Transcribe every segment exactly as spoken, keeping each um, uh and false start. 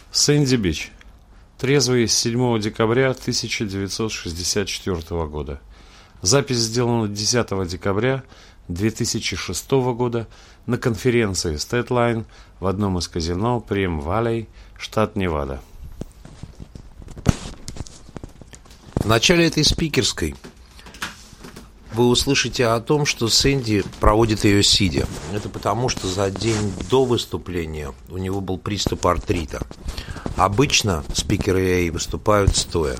Сэнди Бич. Трезвый, седьмого декабря тысяча девятьсот шестьдесят четвёртого года. Запись сделана десятого декабря две тысячи шестого года на конференции Statline в одном из казино Прим-Валлей, штат Невада. В начале этой спикерской вы услышите о том, что Сэнди проводит ее сидя. Это потому, что за день до выступления у него был приступ артрита. Обычно спикеры эй эй выступают стоя.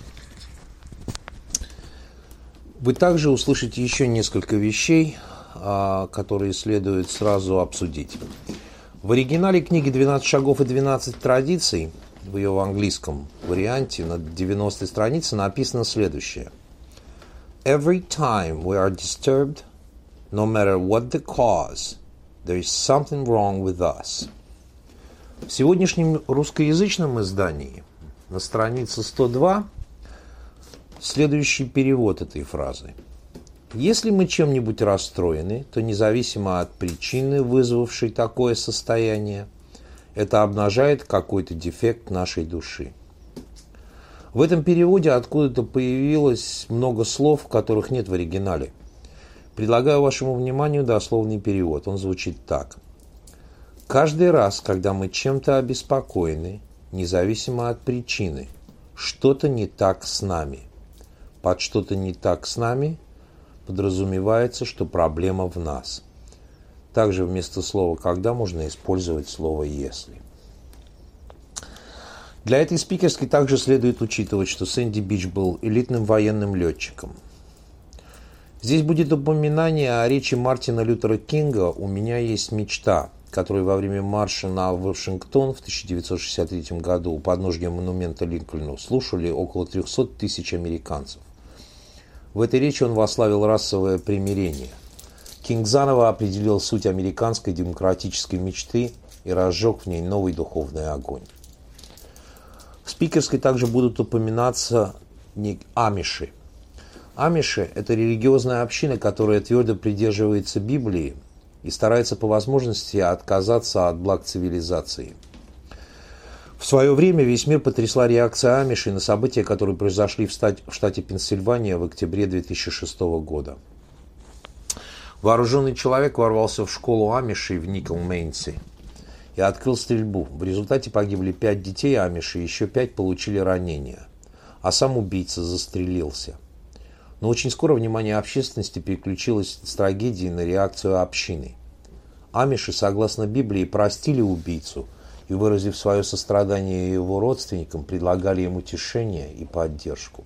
Вы также услышите еще несколько вещей, которые следует сразу обсудить. В оригинале книги «двенадцать шагов и двенадцать традиций», в ее английском варианте, на девяностой странице написано следующее. Every time we are disturbed, no matter what the cause, there is something wrong with us. В сегодняшнем русскоязычном издании на странице сто два следующий перевод этой фразы. Если мы чем-нибудь расстроены, то независимо от причины, вызвавшей такое состояние, это обнажает какой-то дефект нашей души. В этом переводе откуда-то появилось много слов, которых нет в оригинале. Предлагаю вашему вниманию дословный перевод. Он звучит так. Каждый раз, когда мы чем-то обеспокоены, независимо от причины, что-то не так с нами. Под что-то не так с нами подразумевается, что проблема в нас. Также вместо слова «когда» можно использовать слово «если». Для этой спикерской также следует учитывать, что Сэнди Бич был элитным военным летчиком. Здесь будет упоминание о речи Мартина Лютера Кинга «У меня есть мечта», который во время марша на Вашингтон в тысяча девятьсот шестьдесят третьем году у подножия монумента Линкольну слушали около трехсот тысяч американцев. В этой речи он восславил расовое примирение. Кинг заново определил суть американской демократической мечты и разжег в ней новый духовный огонь. В спикерской также будут упоминаться амиши. Амиши – это религиозная община, которая твердо придерживается Библии и старается по возможности отказаться от благ цивилизации. В свое время весь мир потрясла реакция амишей на события, которые произошли в штате Пенсильвания в октябре две тысячи шестого года. Вооруженный человек ворвался в школу амишей в Никл-Мейнсе и открыл стрельбу. В результате погибли пять детей амишей, еще пять получили ранения, а сам убийца застрелился. Но очень скоро внимание общественности переключилось с трагедии на реакцию общины. Амиши, согласно Библии, простили убийцу и, выразив свое сострадание его родственникам, предлагали им утешение и поддержку.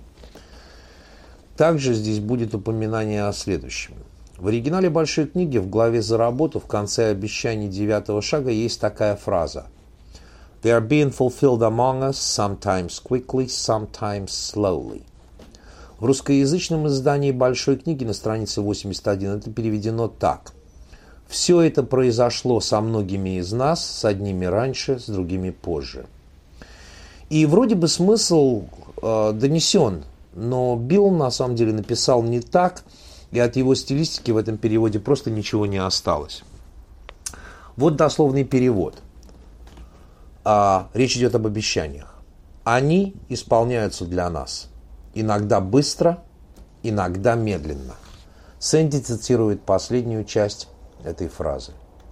Также здесь будет упоминание о следующем. В оригинале Большой книги в главе «За работу» в конце обещаний девятого шага есть такая фраза. They are being fulfilled among us, sometimes quickly, sometimes slowly. В русскоязычном издании Большой книги на странице восемьдесят один это переведено так. Все это произошло со многими из нас, с одними раньше, с другими позже. И вроде бы смысл э, донесен, но Билл на самом деле написал не так, и от его стилистики в этом переводе просто ничего не осталось. Вот дословный перевод. А, речь идет об обещаниях. Они исполняются для нас. Иногда быстро, иногда медленно. Сэнди цитирует последнюю часть этой фразы.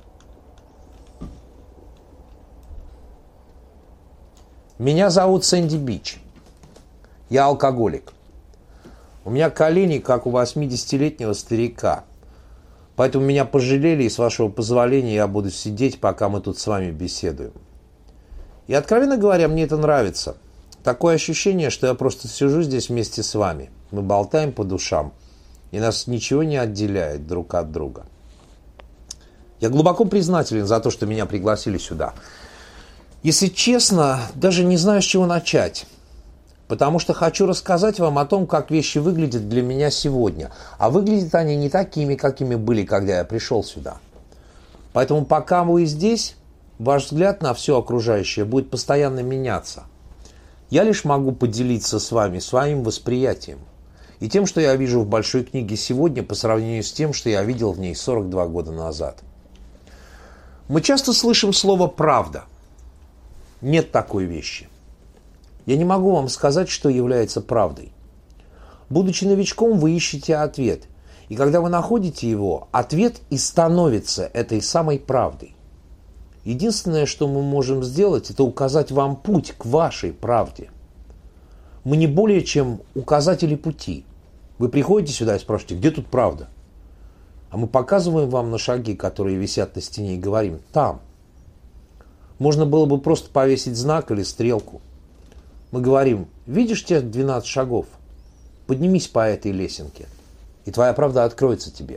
Меня зовут Сэнди Бич. Я алкоголик. У меня колени, как у восьмидесятилетнего старика. Поэтому меня пожалели, и, с вашего позволения, я буду сидеть, пока мы тут с вами беседуем. И, откровенно говоря, мне это нравится. Такое ощущение, что я просто сижу здесь вместе с вами. Мы болтаем по душам, и нас ничего не отделяет друг от друга. Я глубоко признателен за то, что меня пригласили сюда. Если честно, даже не знаю, с чего начать. Потому что хочу рассказать вам о том, как вещи выглядят для меня сегодня. А выглядят они не такими, какими были, когда я пришел сюда. Поэтому пока вы здесь, ваш взгляд на все окружающее будет постоянно меняться. Я лишь могу поделиться с вами своим восприятием и тем, что я вижу в Большой книге сегодня по сравнению с тем, что я видел в ней сорок два года назад. Мы часто слышим слово «правда». Нет такой вещи. Я не могу вам сказать, что является правдой. Будучи новичком, вы ищете ответ. И когда вы находите его, ответ и становится этой самой правдой. Единственное, что мы можем сделать, это указать вам путь к вашей правде. Мы не более чем указатели пути. Вы приходите сюда и спрашиваете, где тут правда? А мы показываем вам на шаги, которые висят на стене, и говорим, там. Можно было бы просто повесить знак или стрелку. Мы говорим, видишь те двенадцать шагов? Поднимись по этой лесенке, и твоя правда откроется тебе.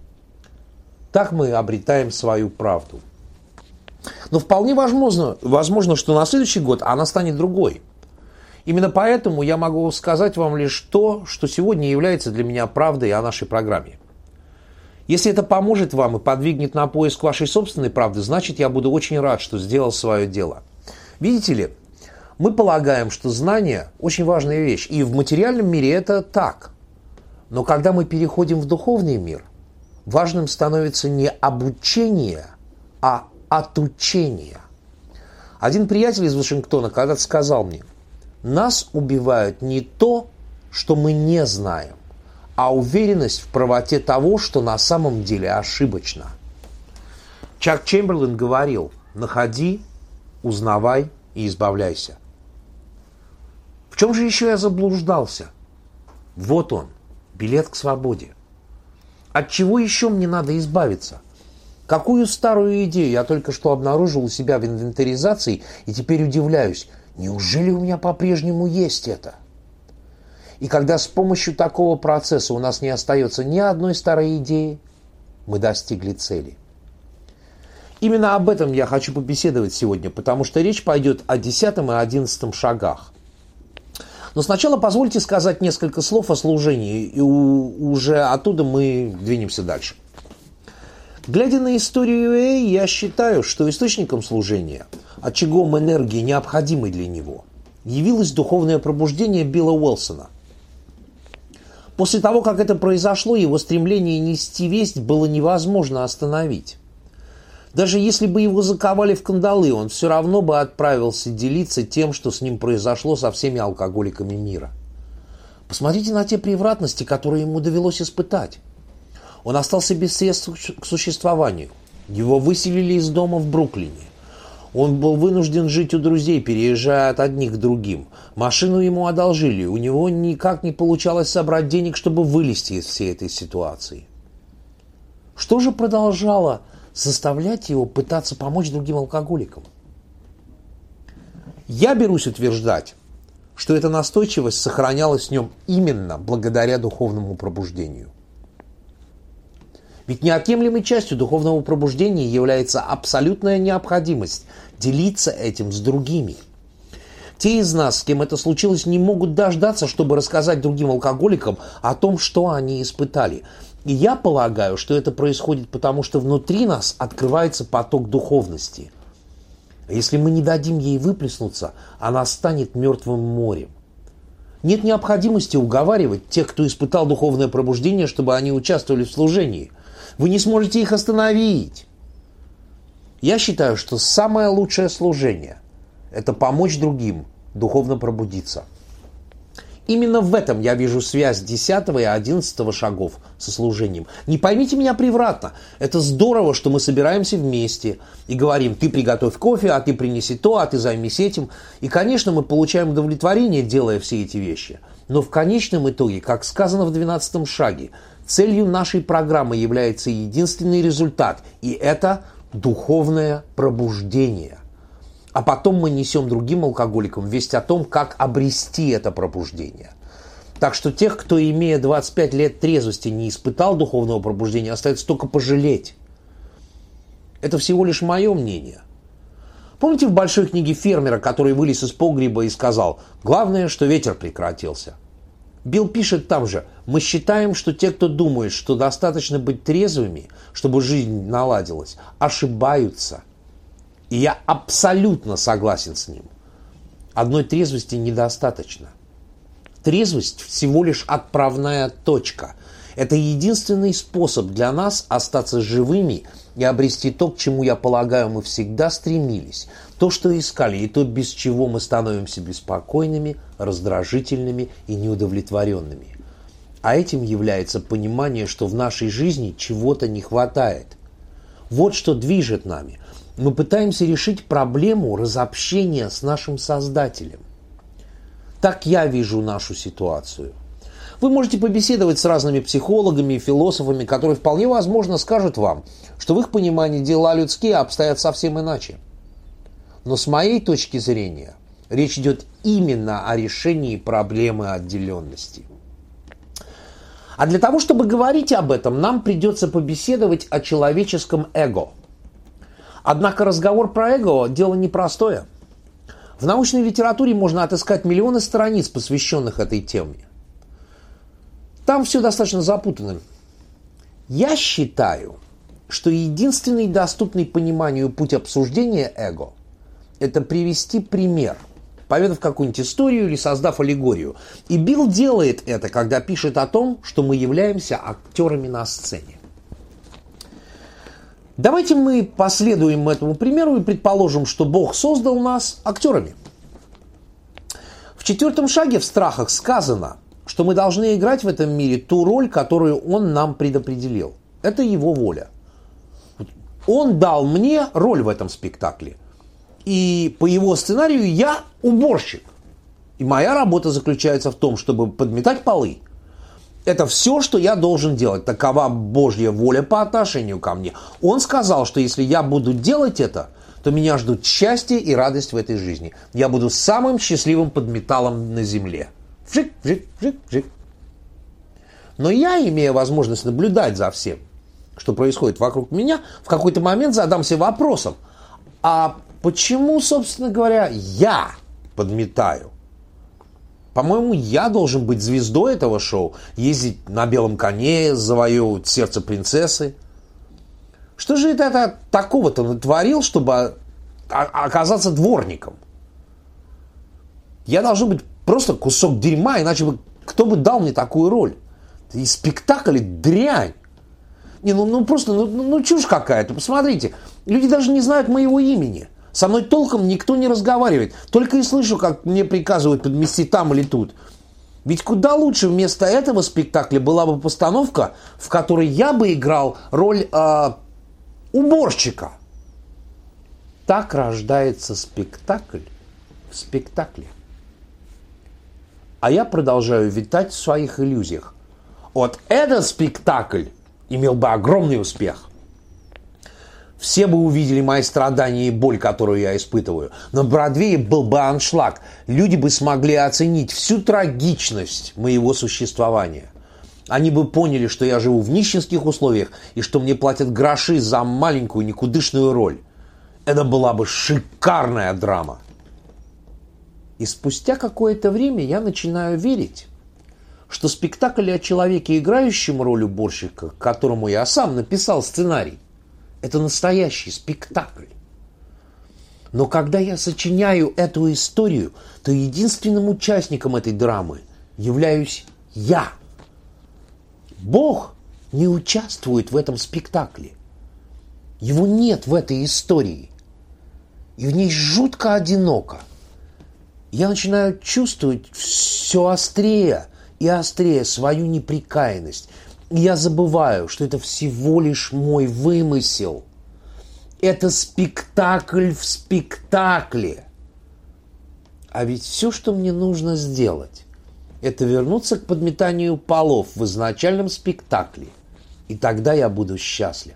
Так мы обретаем свою правду. Но вполне возможно, возможно, что на следующий год она станет другой. Именно поэтому я могу сказать вам лишь то, что сегодня является для меня правдой о нашей программе. Если это поможет вам и подвигнет на поиск вашей собственной правды, значит, я буду очень рад, что сделал свое дело. Видите ли, мы полагаем, что знание – очень важная вещь, и в материальном мире это так. Но когда мы переходим в духовный мир, важным становится не обучение, а отучение. Один приятель из Вашингтона когда-то сказал мне, нас убивают не то, что мы не знаем, а уверенность в правоте того, что на самом деле ошибочно. Чак Чемберлен говорил, находи, узнавай и избавляйся. В чем же еще я заблуждался? Вот он, билет к свободе. От чего еще мне надо избавиться? Какую старую идею я только что обнаружил у себя в инвентаризации и теперь удивляюсь, неужели у меня по-прежнему есть это? И когда с помощью такого процесса у нас не остается ни одной старой идеи, мы достигли цели. Именно об этом я хочу побеседовать сегодня, потому что речь пойдет о десятом и одиннадцатом шагах. Но сначала позвольте сказать несколько слов о служении, и уже оттуда мы двинемся дальше. Глядя на историю ю эй, я считаю, что источником служения, очагом энергии, необходимой для него, явилось духовное пробуждение Билла Уилсона. После того, как это произошло, его стремление нести весть было невозможно остановить. Даже если бы его заковали в кандалы, он все равно бы отправился делиться тем, что с ним произошло со всеми алкоголиками мира. Посмотрите на те превратности, которые ему довелось испытать. Он остался без средств к существованию. Его выселили из дома в Бруклине. Он был вынужден жить у друзей, переезжая от одних к другим. Машину ему одолжили. У него никак не получалось собрать денег, чтобы вылезти из всей этой ситуации. Что же продолжало заставлять его пытаться помочь другим алкоголикам? Я берусь утверждать, что эта настойчивость сохранялась в нем именно благодаря духовному пробуждению. Ведь неотъемлемой частью духовного пробуждения является абсолютная необходимость делиться этим с другими. Те из нас, с кем это случилось, не могут дождаться, чтобы рассказать другим алкоголикам о том, что они испытали. И я полагаю, что это происходит потому, что внутри нас открывается поток духовности. Если мы не дадим ей выплеснуться, она станет мертвым морем. Нет необходимости уговаривать тех, кто испытал духовное пробуждение, чтобы они участвовали в служении. Вы не сможете их остановить. Я считаю, что самое лучшее служение – это помочь другим духовно пробудиться. Именно в этом я вижу связь десятого и одиннадцатого шагов со служением. Не поймите меня превратно. Это здорово, что мы собираемся вместе и говорим, ты приготовь кофе, а ты принеси то, а ты займись этим. И, конечно, мы получаем удовлетворение, делая все эти вещи. Но в конечном итоге, как сказано в двенадцатом шаге, целью нашей программы является единственный результат, и это духовное пробуждение. А потом мы несем другим алкоголикам весть о том, как обрести это пробуждение. Так что тех, кто, имея двадцать пять лет трезвости, не испытал духовного пробуждения, остается только пожалеть. Это всего лишь мое мнение. Помните в большой книге фермера, который вылез из погреба и сказал, главное, что ветер прекратился? Билл пишет там же, мы считаем, что те, кто думает, что достаточно быть трезвыми, чтобы жизнь наладилась, ошибаются. И я абсолютно согласен с ним. Одной трезвости недостаточно. Трезвость всего лишь отправная точка. Это единственный способ для нас остаться живыми и обрести то, к чему, я полагаю, мы всегда стремились, то, что искали, и то, без чего мы становимся беспокойными, раздражительными и неудовлетворенными. А этим является понимание, что в нашей жизни чего-то не хватает. Вот что движет нами. Мы пытаемся решить проблему разобщения с нашим Создателем. Так я вижу нашу ситуацию. Вы можете побеседовать с разными психологами и философами, которые вполне возможно скажут вам, что в их понимании дела людские обстоят совсем иначе. Но с моей точки зрения речь идет именно о решении проблемы отделенности. А для того, чтобы говорить об этом, нам придется побеседовать о человеческом эго. Однако разговор про эго – дело непростое. В научной литературе можно отыскать миллионы страниц, посвященных этой теме. Там все достаточно запутанно. Я считаю, что единственный доступный пониманию путь обсуждения эго – это привести пример, поведав какую-нибудь историю или создав аллегорию. И Билл делает это, когда пишет о том, что мы являемся актерами на сцене. Давайте мы последуем этому примеру и предположим, что Бог создал нас актерами. В четвертом шаге в страхах сказано, что мы должны играть в этом мире ту роль, которую Он нам предопределил. Это Его воля. Он дал мне роль в этом спектакле. И по Его сценарию я уборщик. И моя работа заключается в том, чтобы подметать полы. Это все, что я должен делать. Такова Божья воля по отношению ко мне. Он сказал, что если я буду делать это, то меня ждут счастье и радость в этой жизни. Я буду самым счастливым подметалом на земле. Вжик, вжик, вжик, вжик. Но я, имея возможность наблюдать за всем, что происходит вокруг меня, в какой-то момент задамся вопросом, а почему, собственно говоря, я подметаю? По-моему, я должен быть звездой этого шоу, ездить на белом коне, завоевывать сердце принцессы. Что же это такого-то натворил, чтобы оказаться дворником? Я должен быть просто кусок дерьма, иначе бы кто бы дал мне такую роль? И спектакль – дрянь. Не, ну, ну просто, ну, ну чушь какая-то. Посмотрите, люди даже не знают моего имени. Со мной толком никто не разговаривает. Только и слышу, как мне приказывают подмести там или тут. Ведь куда лучше вместо этого спектакля была бы постановка, в которой я бы играл роль э, уборщика. Так рождается спектакль в спектакле. А я продолжаю витать в своих иллюзиях. Вот этот спектакль имел бы огромный успех. Все бы увидели мои страдания и боль, которую я испытываю. На Бродвее был бы аншлаг. Люди бы смогли оценить всю трагичность моего существования. Они бы поняли, что я живу в нищенских условиях и что мне платят гроши за маленькую никудышную роль. Это была бы шикарная драма. И спустя какое-то время я начинаю верить, что спектакль о человеке, играющем роль уборщика, к которому я сам написал сценарий, это настоящий спектакль. Но когда я сочиняю эту историю, то единственным участником этой драмы являюсь я. Бог не участвует в этом спектакле. Его нет в этой истории. И в ней жутко одиноко. Я начинаю чувствовать все острее и острее свою неприкаянность. И я забываю, что это всего лишь мой вымысел. Это спектакль в спектакле. А ведь все, что мне нужно сделать, это вернуться к подметанию полов в изначальном спектакле. И тогда я буду счастлив.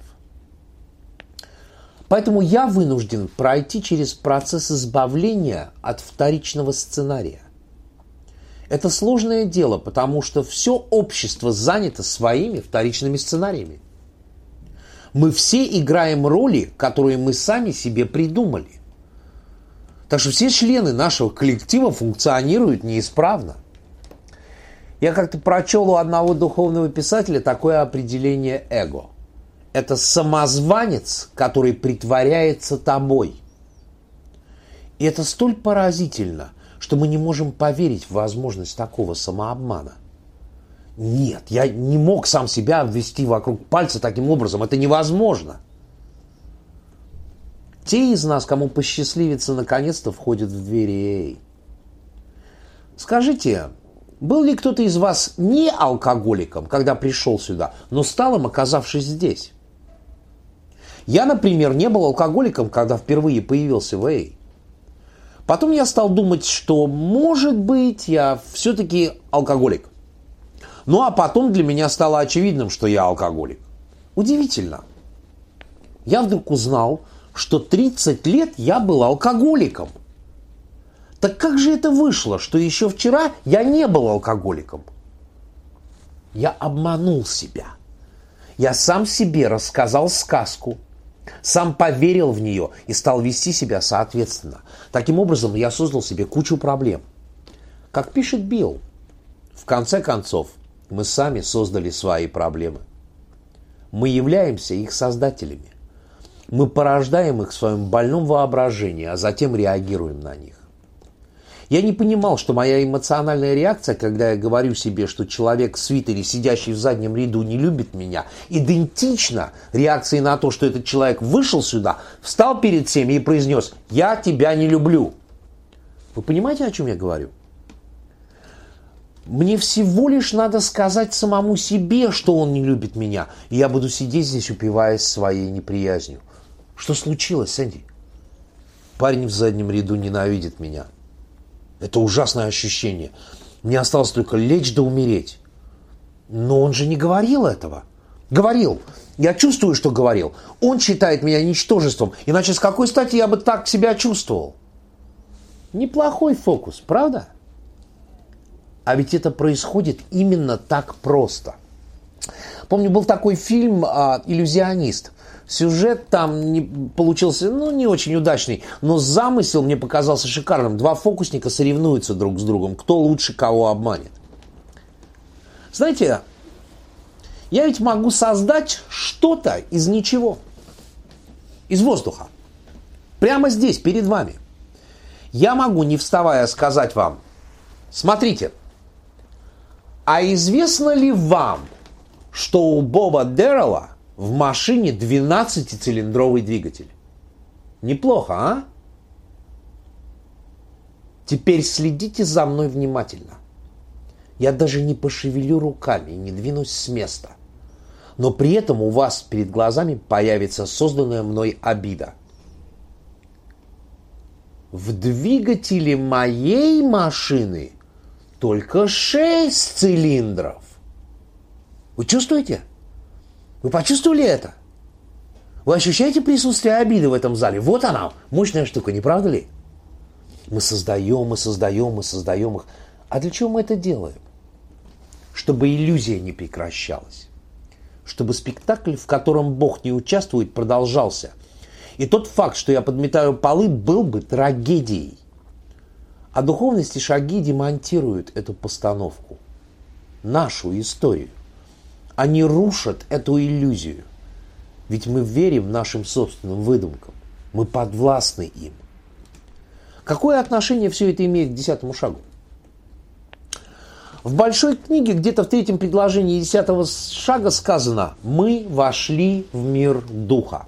Поэтому я вынужден пройти через процесс избавления от вторичного сценария. Это сложное дело, потому что все общество занято своими вторичными сценариями. Мы все играем роли, которые мы сами себе придумали. Так что все члены нашего коллектива функционируют неисправно. Я как-то прочел у одного духовного писателя такое определение эго. Это самозванец, который притворяется тобой. И это столь поразительно, что мы не можем поверить в возможность такого самообмана. Нет, я не мог сам себя обвести вокруг пальца таким образом. Это невозможно. Те из нас, кому посчастливится, наконец-то входят в двери эй эй. Скажите, был ли кто-то из вас не алкоголиком, когда пришел сюда, но стал им, оказавшись здесь? Я, например, не был алкоголиком, когда впервые появился в эй эй. Потом я стал думать, что, может быть, я все-таки алкоголик. Ну, а потом для меня стало очевидным, что я алкоголик. Удивительно. Я вдруг узнал, что тридцать лет я был алкоголиком. Так как же это вышло, что еще вчера я не был алкоголиком? Я обманул себя. Я сам себе рассказал сказку, сам поверил в нее и стал вести себя соответственно. Таким образом, я создал себе кучу проблем. Как пишет Билл, в конце концов, мы сами создали свои проблемы. Мы являемся их создателями. Мы порождаем их в своем больном воображении, а затем реагируем на них. Я не понимал, что моя эмоциональная реакция, когда я говорю себе, что человек в свитере, сидящий в заднем ряду, не любит меня, идентична реакции на то, что этот человек вышел сюда, встал перед всеми и произнес «Я тебя не люблю». Вы понимаете, о чем я говорю? Мне всего лишь надо сказать самому себе, что он не любит меня, и я буду сидеть здесь, упиваясь своей неприязнью. Что случилось, Сэнди? Парень в заднем ряду ненавидит меня. Это ужасное ощущение. Мне осталось только лечь да умереть. Но он же не говорил этого. Говорил. Я чувствую, что говорил. Он считает меня ничтожеством. Иначе с какой стати я бы так себя чувствовал? Неплохой фокус, правда? А ведь это происходит именно так просто. Помню, был такой фильм «Иллюзионист». Сюжет там не, получился, ну, не очень удачный, но замысел мне показался шикарным. Два фокусника соревнуются друг с другом, кто лучше кого обманет. Знаете, я ведь могу создать что-то из ничего, из воздуха, прямо здесь, перед вами. Я могу, не вставая, сказать вам, смотрите, а известно ли вам, что у Боба Дэррелла в машине двенадцатицилиндровый двигатель? Неплохо, а? Теперь следите за мной внимательно. Я даже не пошевелю руками и не двинусь с места. Но при этом у вас перед глазами появится созданная мной обида. В двигателе моей машины только шесть цилиндров. Вы чувствуете? Вы почувствовали это? Вы ощущаете присутствие обиды в этом зале? Вот она, мощная штука, не правда ли? Мы создаем, мы создаем, мы создаем их. А для чего мы это делаем? Чтобы иллюзия не прекращалась. Чтобы спектакль, в котором Бог не участвует, продолжался. И тот факт, что я подметаю полы, был бы трагедией. А духовность и шаги демонтируют эту постановку. Нашу историю. Они рушат эту иллюзию. Ведь мы верим нашим собственным выдумкам. Мы подвластны им. Какое отношение все это имеет к десятому шагу? В большой книге, где-то в третьем предложении десятого шага сказано «Мы вошли в мир духа».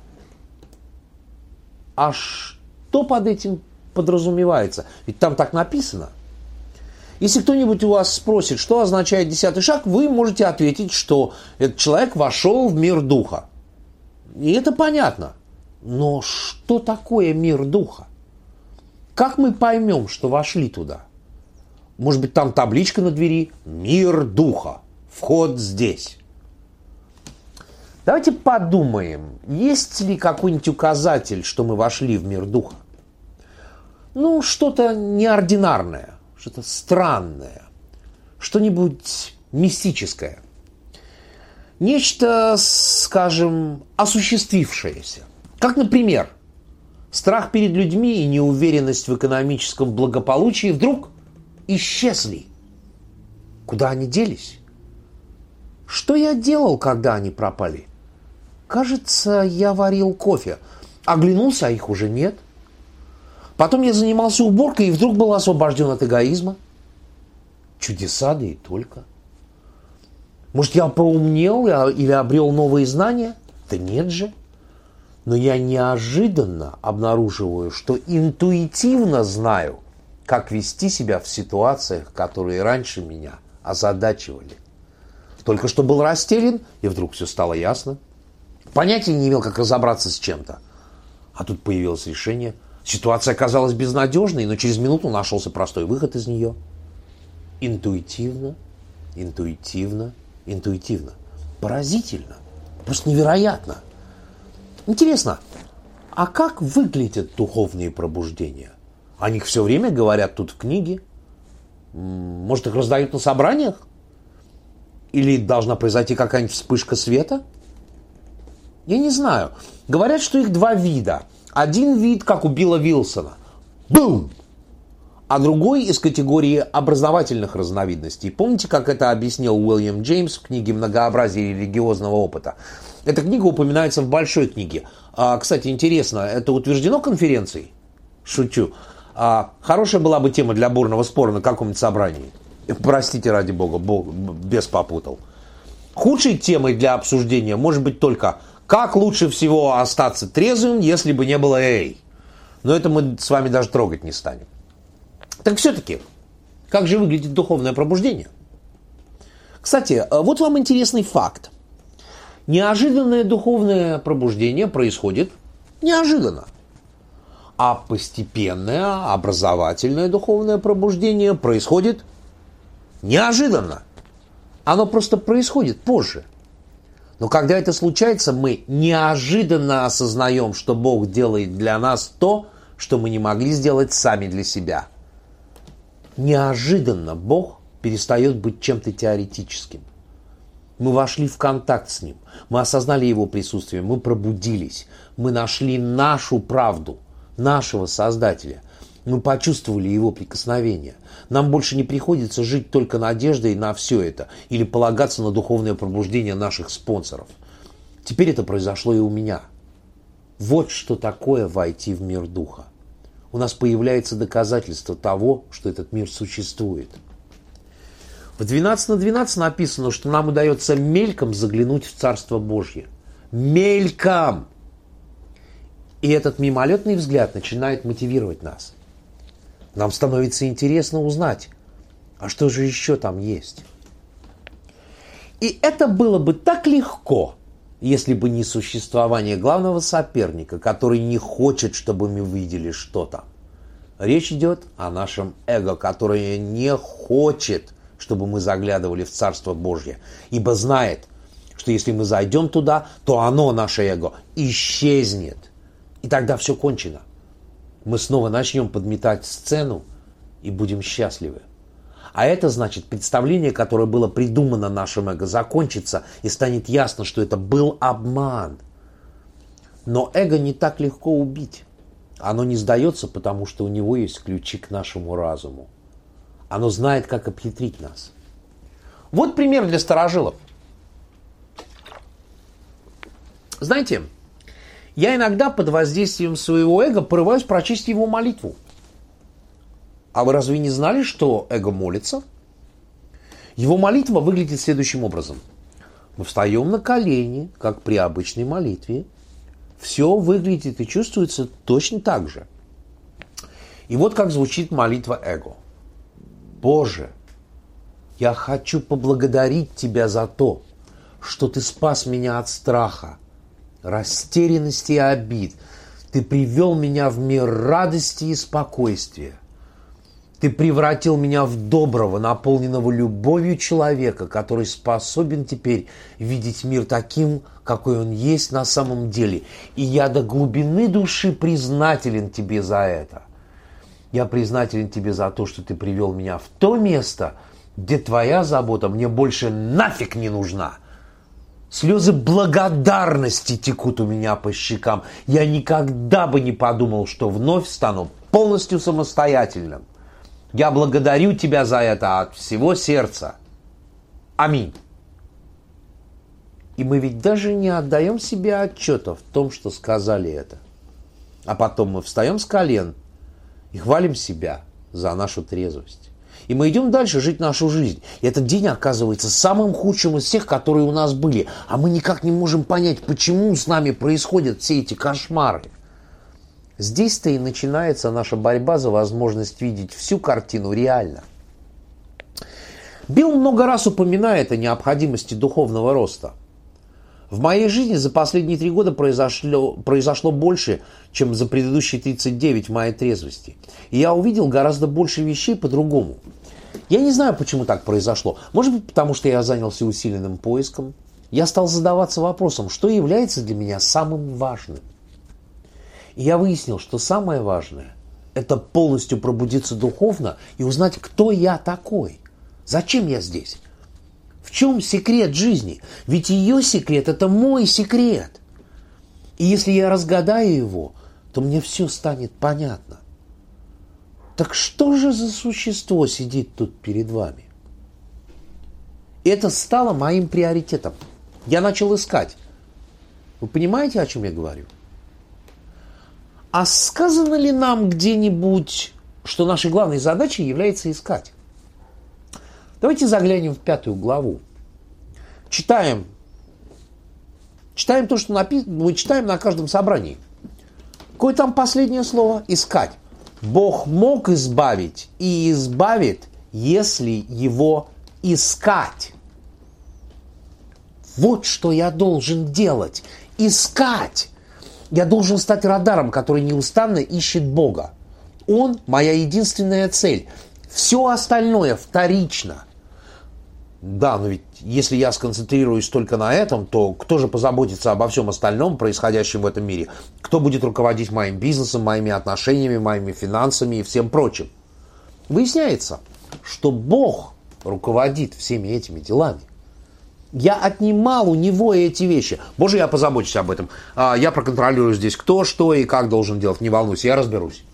А что под этим подразумевается? Ведь там так написано. Если кто-нибудь у вас спросит, что означает десятый шаг, вы можете ответить, что этот человек вошел в мир духа. И это понятно. Но что такое мир духа? Как мы поймем, что вошли туда? Может быть, там табличка на двери «Мир духа. Вход здесь». Давайте подумаем, есть ли какой-нибудь указатель, что мы вошли в мир духа? Ну, что-то неординарное. Что-то странное, что-нибудь мистическое, нечто, скажем, осуществившееся. Как, например, страх перед людьми и неуверенность в экономическом благополучии вдруг исчезли. Куда они делись? Что я делал, когда они пропали? Кажется, я варил кофе. Оглянулся, а их уже нет. Потом я занимался уборкой и вдруг был освобожден от эгоизма. Чудеса, да и только. Может, я поумнел или обрел новые знания? Да нет же. Но я неожиданно обнаруживаю, что интуитивно знаю, как вести себя в ситуациях, которые раньше меня озадачивали. Только что был растерян, и вдруг все стало ясно. Понятия не имел, как разобраться с чем-то. А тут появилось решение. Ситуация оказалась безнадежной, но через минуту нашелся простой выход из нее. Интуитивно, интуитивно, интуитивно. Поразительно. Просто невероятно. Интересно, а как выглядят духовные пробуждения? О них все время говорят тут в книге? Может, их раздают на собраниях? Или должна произойти какая-нибудь вспышка света? Я не знаю. Говорят, что их два вида. Один вид, как у Билла Вилсона. Бум! А другой из категории образовательных разновидностей. Помните, как это объяснил Уильям Джеймс в книге «Многообразие религиозного опыта»? Эта книга упоминается в большой книге. А, кстати, интересно, это утверждено конференцией? Шучу. А, хорошая была бы тема для бурного спора на каком-нибудь собрании. Простите, ради бога, бог, бес попутал. Худшей темой для обсуждения может быть только «Как лучше всего остаться трезвым, если бы не было эй?» Но это мы с вами даже трогать не станем. Так все-таки, как же выглядит духовное пробуждение? Кстати, вот вам интересный факт. Неожиданное духовное пробуждение происходит неожиданно. А постепенное образовательное духовное пробуждение происходит неожиданно. Оно просто происходит позже. Но когда это случается, мы неожиданно осознаем, что Бог делает для нас то, что мы не могли сделать сами для себя. Неожиданно Бог перестает быть чем-то теоретическим. Мы вошли в контакт с Ним, мы осознали Его присутствие, мы пробудились, мы нашли нашу правду, нашего Создателя. Мы почувствовали Его прикосновение. Нам больше не приходится жить только надеждой на все это или полагаться на духовное пробуждение наших спонсоров. Теперь это произошло и у меня. Вот что такое войти в мир духа. У нас появляется доказательство того, что этот мир существует. В двенадцать на двенадцать написано, что нам удается мельком заглянуть в Царство Божье. Мельком! И этот мимолетный взгляд начинает мотивировать нас. Нам становится интересно узнать, а что же еще там есть. И это было бы так легко, если бы не существование главного соперника, который не хочет, чтобы мы видели, что там. Речь идет о нашем эго, которое не хочет, чтобы мы заглядывали в Царство Божье, ибо знает, что если мы зайдем туда, то оно, наше эго, исчезнет. И тогда все кончено. Мы снова начнем подметать сцену и будем счастливы. А это значит, представление, которое было придумано нашим эго, закончится, и станет ясно, что это был обман. Но эго не так легко убить. Оно не сдается, потому что у него есть ключи к нашему разуму. Оно знает, как обхитрить нас. Вот пример для старожилов. Знаете, я иногда под воздействием своего эго порываюсь прочесть его молитву. А вы разве не знали, что эго молится? Его молитва выглядит следующим образом. Мы встаем на колени, как при обычной молитве. Все выглядит и чувствуется точно так же. И вот как звучит молитва эго. Боже, я хочу поблагодарить Тебя за то, что Ты спас меня от страха, растерянности и обид. Ты привел меня в мир радости и спокойствия. Ты превратил меня в доброго, наполненного любовью человека, который способен теперь видеть мир таким, какой он есть на самом деле. И я до глубины души признателен Тебе за это. Я признателен Тебе за то, что Ты привел меня в то место, где Твоя забота мне больше нафиг не нужна. Слезы благодарности текут у меня по щекам. Я никогда бы не подумал, что вновь стану полностью самостоятельным. Я благодарю Тебя за это от всего сердца. Аминь. И мы ведь даже не отдаем себе отчета в том, что сказали это. А потом мы встаем с колен и хвалим себя за нашу трезвость. И мы идем дальше жить нашу жизнь. И этот день оказывается самым худшим из всех, которые у нас были. А мы никак не можем понять, почему с нами происходят все эти кошмары. Здесь-то и начинается наша борьба за возможность видеть всю картину реально. Билл много раз упоминает о необходимости духовного роста. В моей жизни за последние три года произошло, произошло больше, чем за предыдущие тридцать девять в моей трезвости. И я увидел гораздо больше вещей по-другому. Я не знаю, почему так произошло. Может быть, потому что я занялся усиленным поиском. Я стал задаваться вопросом, что является для меня самым важным. И я выяснил, что самое важное – это полностью пробудиться духовно и узнать, кто я такой. Зачем я здесь? В чем секрет жизни? Ведь ее секрет – это мой секрет. И если я разгадаю его, то мне все станет понятно. Так что же за существо сидит тут перед вами? Это стало моим приоритетом. Я начал искать. Вы понимаете, о чем я говорю? А сказано ли нам где-нибудь, что нашей главной задачей является искать? Давайте заглянем в пятую главу. Читаем. Читаем то, что написано, мы читаем на каждом собрании. Какое там последнее слово? Искать. Бог мог избавить и избавит, если его искать. Вот что я должен делать. Искать. Я должен стать радаром, который неустанно ищет Бога. Он моя единственная цель. Все остальное вторично. Да, но ведь если я сконцентрируюсь только на этом, то кто же позаботится обо всем остальном, происходящем в этом мире? Кто будет руководить моим бизнесом, моими отношениями, моими финансами и всем прочим? Выясняется, что Бог руководит всеми этими делами. Я отнимал у него эти вещи. Боже, я позабочусь об этом. Я проконтролирую здесь, кто, что и как должен делать. Не волнуйся, я разберусь.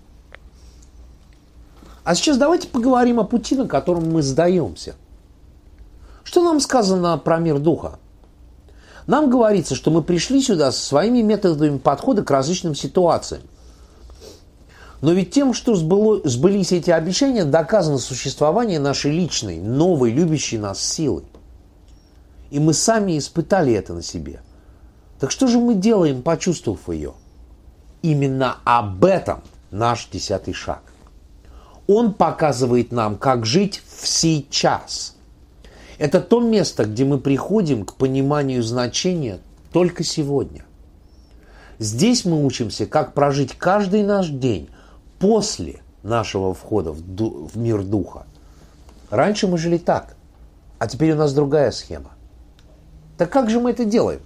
А сейчас давайте поговорим о пути, на котором мы сдаемся. Что нам сказано про мир духа? Нам говорится, что мы пришли сюда со своими методами подхода к различным ситуациям. Но ведь тем, что сбыло, сбылись эти обещания, доказано существование нашей личной, новой, любящей нас силы. И мы сами испытали это на себе. Так что же мы делаем, почувствовав ее? Именно об этом наш десятый шаг. Он показывает нам, как жить в сейчас. Это то место, где мы приходим к пониманию значения только сегодня. Здесь мы учимся, как прожить каждый наш день после нашего входа в, ду- в мир духа. Раньше мы жили так, а теперь у нас другая схема. Так как же мы это делаем?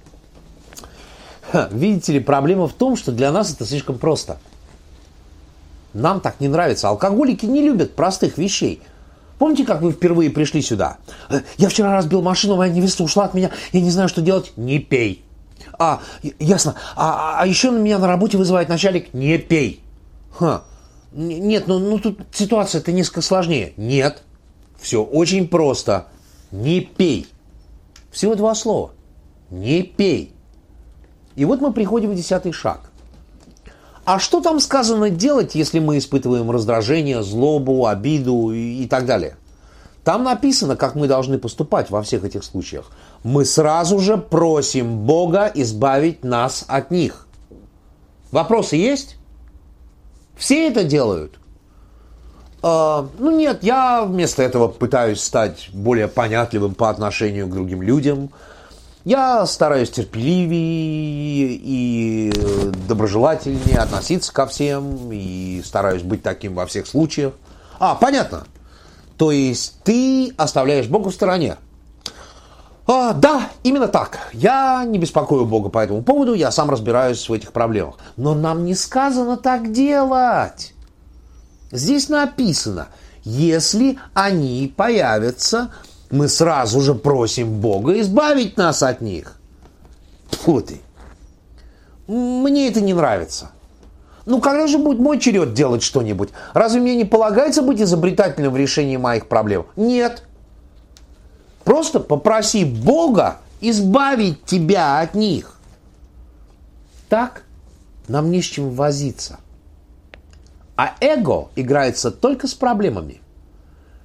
Ха, видите ли, проблема в том, что для нас это слишком просто. Нам так не нравится. Алкоголики не любят простых вещей. Помните, как вы впервые пришли сюда? Я вчера разбил машину, моя невеста ушла от меня, я не знаю, что делать. Не пей. А, ясно. А, а еще на меня на работе вызывает начальник. Не пей. Ха. Нет, ну, ну тут ситуация-то несколько сложнее. Нет. Все очень просто. Не пей. Всего два слова. Не пей. И вот мы приходим в десятый шаг. А что там сказано делать, если мы испытываем раздражение, злобу, обиду и, и так далее? Там написано, как мы должны поступать во всех этих случаях. Мы сразу же просим Бога избавить нас от них. Вопросы есть? Все это делают? Э, ну нет, я вместо этого пытаюсь стать более понятливым по отношению к другим людям. Я стараюсь терпеливее и доброжелательнее относиться ко всем, и стараюсь быть таким во всех случаях. А, понятно. То есть ты оставляешь Бога в стороне. А, да, именно так. Я не беспокою Бога по этому поводу, я сам разбираюсь в этих проблемах. Но нам не сказано так делать. Здесь написано, если они появятся, мы сразу же просим Бога избавить нас от них. Фу ты. Мне это не нравится. Ну, когда же будет мой черед делать что-нибудь? Разве мне не полагается быть изобретательным в решении моих проблем? Нет. Просто попроси Бога избавить тебя от них. Так нам не с чем возиться. А эго играется только с проблемами.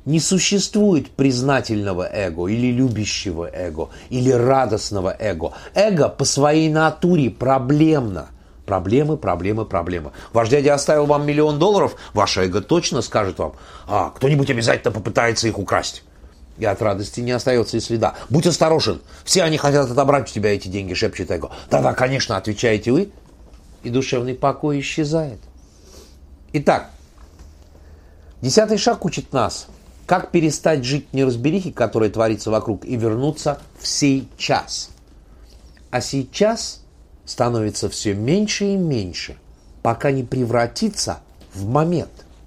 Не существует признательного эго или любящего эго или радостного эго. Эго по своей натуре проблемно. Проблемы, проблемы, проблемы. Ваш дядя оставил вам миллион долларов, ваше эго точно скажет вам: а, кто-нибудь обязательно попытается их украсть. И от радости не остается и следа. Будь осторожен, все они хотят отобрать у тебя эти деньги, шепчет эго. Да-да, конечно, отвечаете вы, и душевный покой исчезает. Итак, десятый шаг учит нас, как перестать жить в неразберихе, которая творится вокруг, и вернуться в сейчас. А сейчас становится все меньше и меньше, пока не превратится в момент.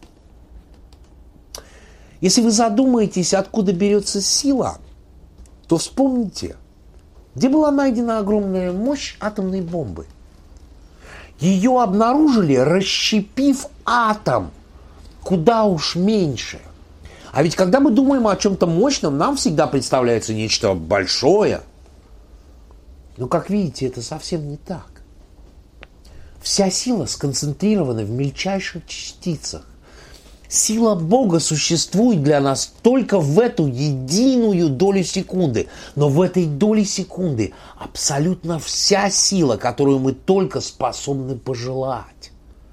Если вы задумаетесь, откуда берется сила, то вспомните, где была найдена огромная мощь атомной бомбы. Ее обнаружили, расщепив атом куда уж меньше. А ведь когда мы думаем о чем-то мощном, нам всегда представляется нечто большое. Но, как видите, это совсем не так. Вся сила сконцентрирована в мельчайших частицах. Сила Бога существует для нас только в эту единую долю секунды. Но в этой доле секунды абсолютно вся сила, которую мы только способны пожелать.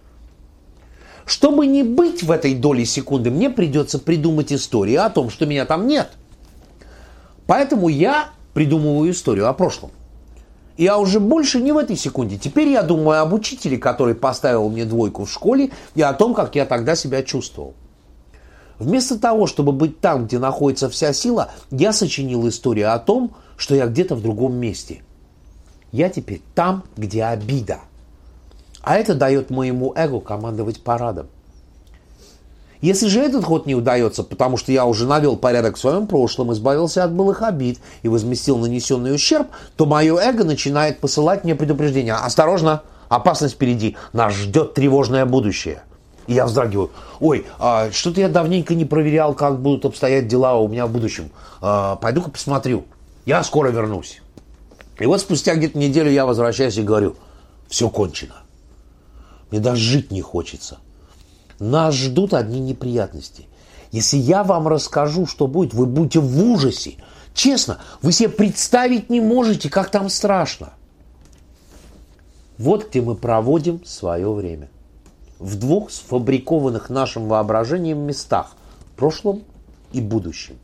Чтобы не быть в этой доле секунды, мне придется придумать историю о том, что меня там нет. Поэтому я придумываю историю о прошлом. Я уже больше не в этой секунде. Теперь я думаю об учителе, который поставил мне двойку в школе, и о том, как я тогда себя чувствовал. Вместо того, чтобы быть там, где находится вся сила, я сочинил историю о том, что я где-то в другом месте. Я теперь там, где обида. А это дает моему эго командовать парадом. Если же этот ход не удается, потому что я уже навел порядок в своем прошлом, избавился от былых обид и возместил нанесенный ущерб, то мое эго начинает посылать мне предупреждение: осторожно, опасность впереди, нас ждет тревожное будущее. И я вздрагиваю: ой, а, что-то я давненько не проверял, как будут обстоять дела у меня в будущем. А, пойду-ка посмотрю, я скоро вернусь. И вот спустя где-то неделю я возвращаюсь и говорю: все кончено. Мне даже жить не хочется. Нас ждут одни неприятности. Если я вам расскажу, что будет, вы будете в ужасе. Честно, вы себе представить не можете, как там страшно. Вот где мы проводим свое время. В двух сфабрикованных нашим воображением местах. Прошлом и будущем.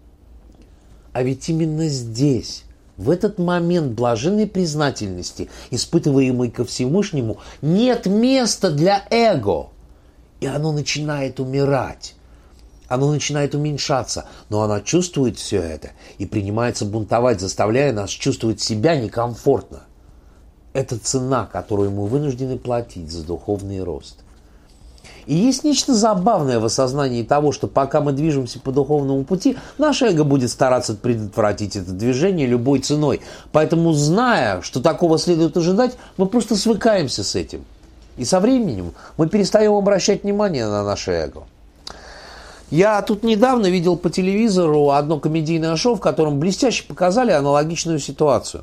А ведь именно здесь, в этот момент блаженной признательности, испытываемой ко Всевышнему, нет места для эго. И оно начинает умирать. Оно начинает уменьшаться. Но оно чувствует все это и принимается бунтовать, заставляя нас чувствовать себя некомфортно. Это цена, которую мы вынуждены платить за духовный рост. И есть нечто забавное в осознании того, что пока мы движемся по духовному пути, наше эго будет стараться предотвратить это движение любой ценой. Поэтому, зная, что такого следует ожидать, мы просто свыкаемся с этим. И со временем мы перестаем обращать внимание на наше эго. Я тут недавно видел по телевизору одно комедийное шоу, в котором блестяще показали аналогичную ситуацию.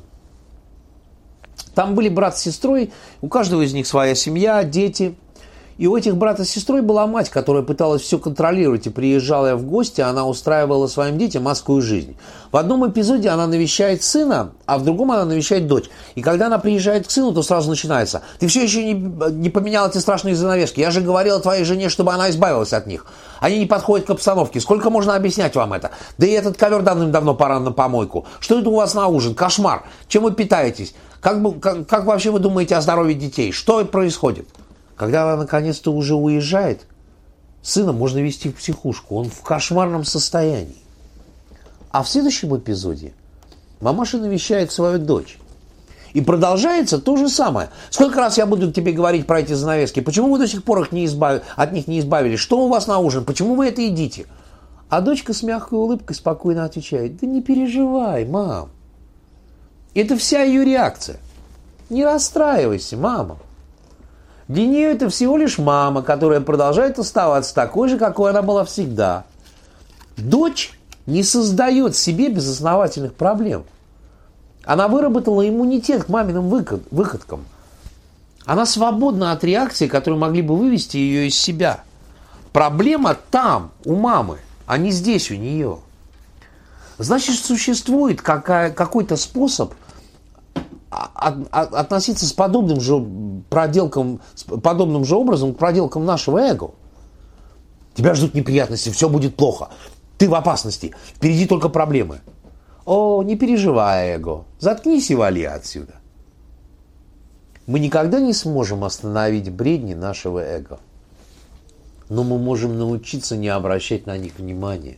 Там были брат с сестрой, у каждого из них своя семья, дети. И у этих брата с сестрой была мать, которая пыталась все контролировать, и приезжала в гости, она устраивала своим детям адскую жизнь. В одном эпизоде она навещает сына, а в другом она навещает дочь. И когда она приезжает к сыну, то сразу начинается: ты все еще не, не поменял эти страшные занавески, я же говорила твоей жене, чтобы она избавилась от них. Они не подходят к обстановке, сколько можно объяснять вам это? Да и этот ковер давным-давно пора на помойку. Что это у вас на ужин? Кошмар. Чем вы питаетесь? Как, бы, как, как вообще вы думаете о здоровье детей? Что происходит? Когда она наконец-то уже уезжает, сына можно везти в психушку, он в кошмарном состоянии. А в следующем эпизоде мамаша навещает свою дочь. И продолжается то же самое. Сколько раз я буду тебе говорить про эти занавески? Почему вы до сих пор их не избав... от них не избавились? Что у вас на ужин? Почему вы это едите? А дочка с мягкой улыбкой спокойно отвечает: да не переживай, мам. Это вся ее реакция. Не расстраивайся, мама. Для нее это всего лишь мама, которая продолжает оставаться такой же, какой она была всегда. Дочь не создает себе безосновательных проблем. Она выработала иммунитет к маминым выходкам. Она свободна от реакций, которые могли бы вывести ее из себя. Проблема там, у мамы. они здесь у нее. Значит, существует какая, какой-то способ относиться с подобным же проделкам, с подобным же образом к проделкам нашего эго. Тебя ждут неприятности, все будет плохо. Ты в опасности, впереди только проблемы. О, не переживай, эго, заткнись и вали отсюда. Мы никогда не сможем остановить бредни нашего эго, но мы можем научиться не обращать на них внимания.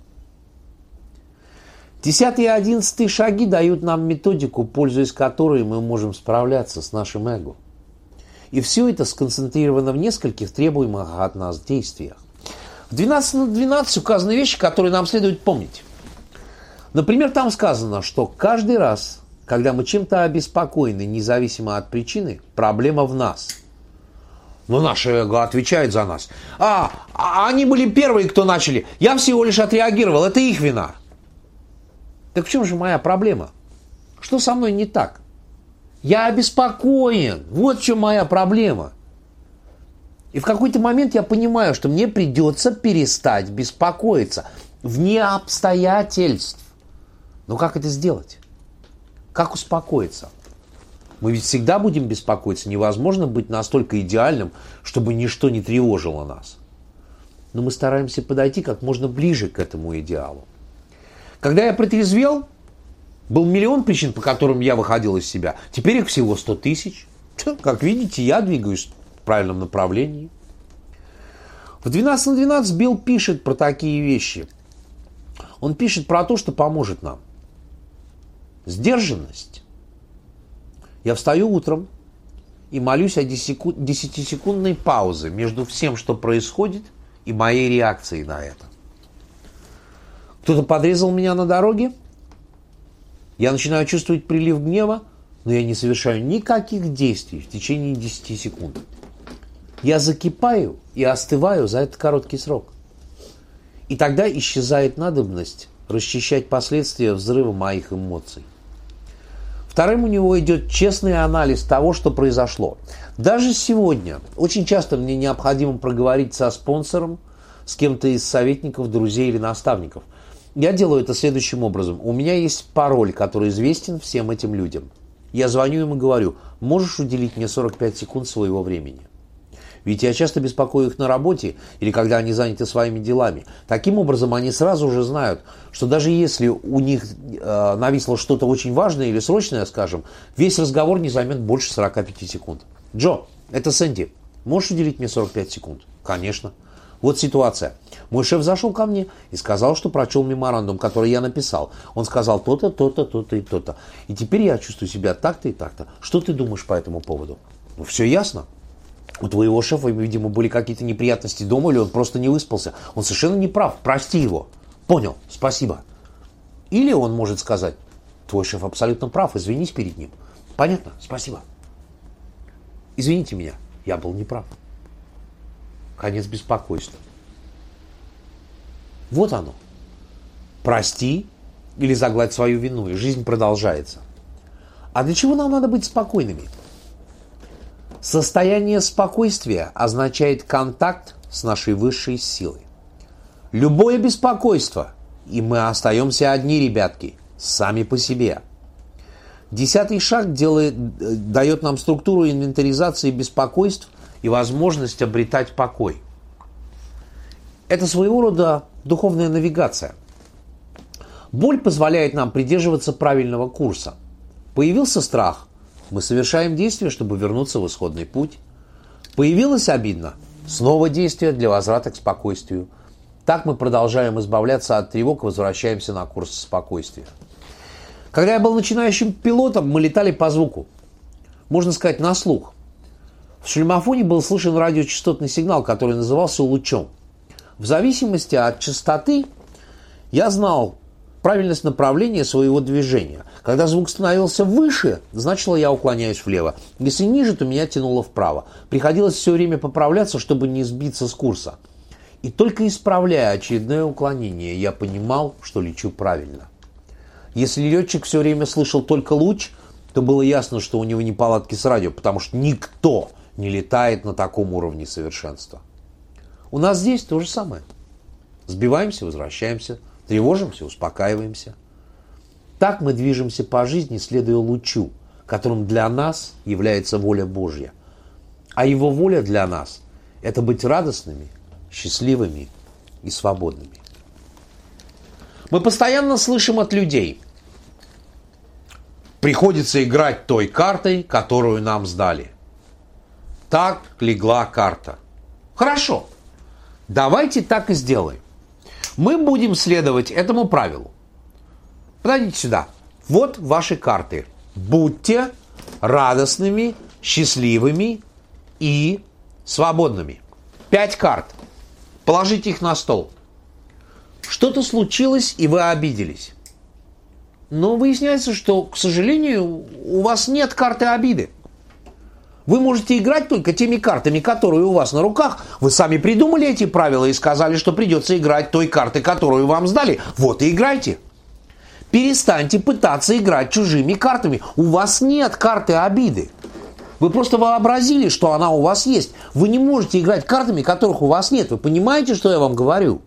Десятый и одиннадцатый шаги дают нам методику, пользуясь которой мы можем справляться с нашим эго. И все это сконцентрировано в нескольких требуемых от нас действиях. В двенадцать на двенадцать указаны вещи, которые нам следует помнить. Например, там сказано, что каждый раз, когда мы чем-то обеспокоены, независимо от причины, проблема в нас. Но наше эго отвечает за нас. А, а они были первые, кто начали. Я всего лишь отреагировал, это их вина. Так в чем же моя проблема? Что со мной не так? Я обеспокоен. Вот в чем моя проблема. И в какой-то момент я понимаю, что мне придется перестать беспокоиться вне обстоятельств. Но как это сделать? Как успокоиться? Мы ведь всегда будем беспокоиться. Невозможно быть настолько идеальным, чтобы ничто не тревожило нас. Но мы стараемся подойти как можно ближе к этому идеалу. Когда я протрезвел, был миллион причин, по которым я выходил из себя. Теперь их всего сто тысяч. Как видите, я двигаюсь в правильном направлении. В двенадцать на двенадцать Билл пишет про такие вещи. Он пишет про то, что поможет нам. Сдержанность. Я встаю утром и молюсь о десятисекундной паузе между всем, что происходит, и моей реакцией на это. Кто-то подрезал меня на дороге, я начинаю чувствовать прилив гнева, но я не совершаю никаких действий в течение десяти секунд. Я закипаю и остываю за этот короткий срок. И тогда исчезает надобность расчищать последствия взрыва моих эмоций. Вторым у него идет честный анализ того, что произошло. Даже сегодня очень часто мне необходимо проговорить со спонсором, с кем-то из советников, друзей или наставников. Я делаю это следующим образом. У меня есть пароль, который известен всем этим людям. Я звоню им и говорю: можешь уделить мне сорок пять секунд своего времени? Ведь я часто беспокою их на работе или когда они заняты своими делами. Таким образом, они сразу же знают, что даже если у них э, нависло что-то очень важное или срочное, скажем, весь разговор не займет больше сорока пяти секунд. Джо, это Сэнди. Можешь уделить мне сорок пять секунд? Конечно. Вот ситуация. Мой шеф зашел ко мне и сказал, что прочел меморандум, который я написал. Он сказал то-то, то-то, то-то и то-то. И теперь я чувствую себя так-то и так-то. Что ты думаешь по этому поводу? Ну, все ясно. У твоего шефа, видимо, были какие-то неприятности дома, или он просто не выспался. Он совершенно не прав. Прости его. Понял. Спасибо. Или он может сказать: твой шеф абсолютно прав. Извинись перед ним. Понятно. Спасибо. Извините меня. Я был неправ. Конец беспокойства. Вот оно. Прости или загладь свою вину, и жизнь продолжается. А для чего нам надо быть спокойными? Состояние спокойствия означает контакт с нашей высшей силой. Любое беспокойство, и мы остаемся одни, ребятки, сами по себе. Десятый шаг делает, дает нам структуру инвентаризации беспокойств и возможность обретать покой. Это своего рода духовная навигация. Боль позволяет нам придерживаться правильного курса. Появился страх, мы совершаем действие, чтобы вернуться в исходный путь. Появилось обидно, снова действие для возврата к спокойствию. Так мы продолжаем избавляться от тревог и возвращаемся на курс спокойствия. Когда я был начинающим пилотом, мы летали по звуку. Можно сказать, на слух. В шлемофоне был слышен радиочастотный сигнал, который назывался лучом. В зависимости от частоты я знал правильность направления своего движения. Когда звук становился выше, значило, я уклоняюсь влево. Если ниже, то меня тянуло вправо. Приходилось все время поправляться, чтобы не сбиться с курса. И только исправляя очередное уклонение, я понимал, что лечу правильно. Если летчик все время слышал только луч, то было ясно, что у него неполадки с радио, потому что никто не летает на таком уровне совершенства. У нас здесь то же самое. Сбиваемся, возвращаемся, тревожимся, успокаиваемся. Так мы движемся по жизни, следуя лучу, которым для нас является воля Божья. А Его воля для нас – это быть радостными, счастливыми и свободными. Мы постоянно слышим от людей: приходится играть той картой, которую нам сдали. Так легла карта. Хорошо, давайте так и сделаем. Мы будем следовать этому правилу. Подойдите сюда. Вот ваши карты. Будьте радостными, счастливыми и свободными. Пять карт. Положите их на стол. Что-то случилось, и вы обиделись. Но выясняется, что, к сожалению, у вас нет карты обиды. Вы можете играть только теми картами, которые у вас на руках. Вы сами придумали эти правила и сказали, что придется играть той картой, которую вам сдали. Вот и играйте. Перестаньте пытаться играть чужими картами. У вас нет карты обиды. Вы просто вообразили, что она у вас есть. Вы не можете играть картами, которых у вас нет. Вы понимаете, что я вам говорю?